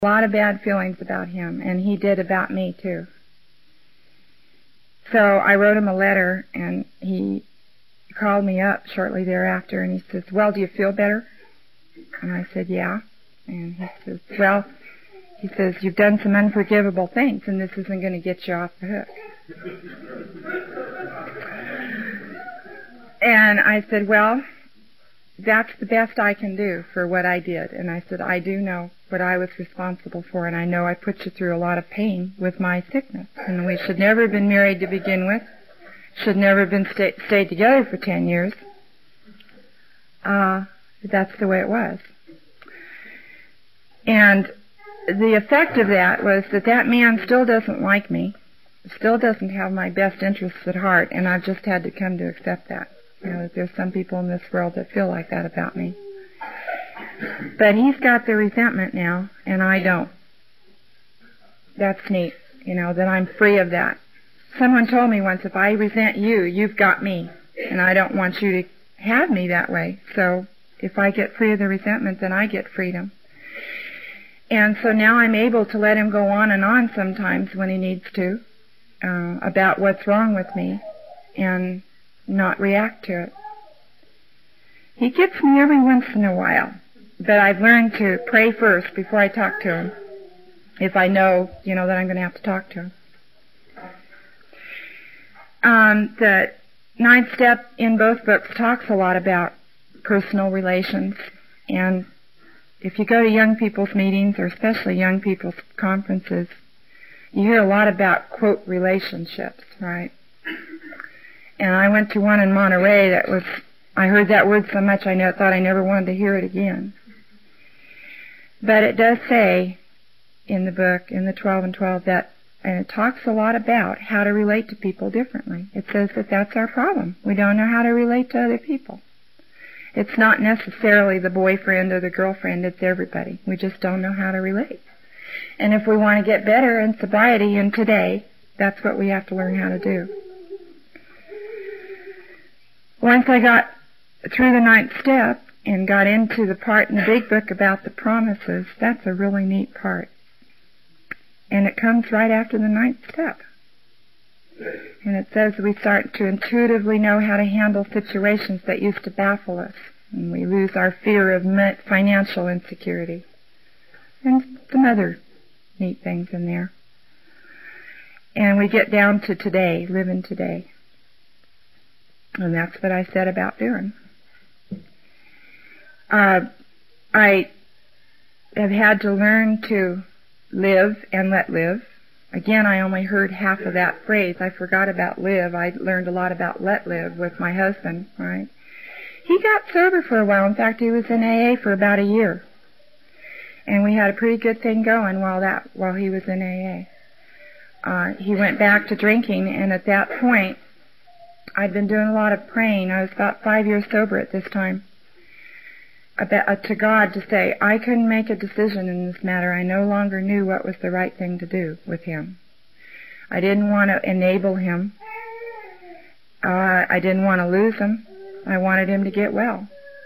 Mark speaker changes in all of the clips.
Speaker 1: a lot of bad feelings about him, and he did about me too. So I wrote him a letter, and he called me up shortly thereafter, and he says, "Well, do you feel better?" And I said, "Yeah." And he says, "Well," he says, "you've done some unforgivable things, and this isn't going to get you off the hook." And I said, "Well, that's the best I can do for what I did." And I said, "I do know what I was responsible for, and I know I put you through a lot of pain with my sickness. And we should never have been married to begin with. Should never have been stayed together for 10 years. That's the way it was." And the effect of that was that man still doesn't like me, still doesn't have my best interests at heart, and I've just had to come to accept that. That there's some people in this world that feel like that about me. But he's got the resentment now, and I don't. That's neat, that I'm free of that. Someone told me once, if I resent you, you've got me, and I don't want you to have me that way. So if I get free of the resentment, then I get freedom. And so now I'm able to let him go on and on sometimes when he needs to, about what's wrong with me, and not react to it. He gets me every once in a while, but I've learned to pray first before I talk to him, if I know, that I'm going to have to talk to him. The 9th step in both books talks a lot about personal relations, and if you go to young people's meetings, or especially young people's conferences, you hear a lot about, quote, relationships, right? And I went to one in Monterey I heard that word so much I thought I never wanted to hear it again. But it does say in the book, in the 12 and 12, and it talks a lot about how to relate to people differently. It says that that's our problem. We don't know how to relate to other people. It's not necessarily the boyfriend or the girlfriend, it's everybody. We just don't know how to relate. And if we want to get better in sobriety and today, that's what we have to learn how to do. Once I got through the 9th step and got into the part in the big book about the promises, that's a really neat part. And it comes right after the 9th step. And it says we start to intuitively know how to handle situations that used to baffle us. And we lose our fear of financial insecurity. And some other neat things in there. And we get down to today, living today. And that's what I said about doing. I have had to learn to live and let live. Again, I only heard half of that phrase. I forgot about live. I learned a lot about let live with my husband, right? He got sober for a while. In fact, he was in AA for about a year. And we had a pretty good thing going while he was in AA. He went back to drinking, and at that point, I'd been doing a lot of praying. I was about 5 years sober at this time. To God to say, I couldn't make a decision in this matter. I no longer knew what was the right thing to do with him. I didn't want to enable him. I didn't want to lose him. I wanted him to get well.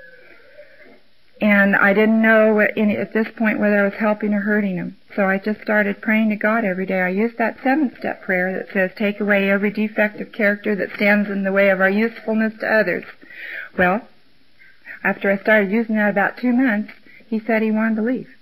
Speaker 1: And I didn't know at this point whether I was helping or hurting him. So I just started praying to God every day. I used that 7th-step prayer that says, take away every defect of character that stands in the way of our usefulness to others. Well, after I started using that about 2 months, he said he wanted to leave.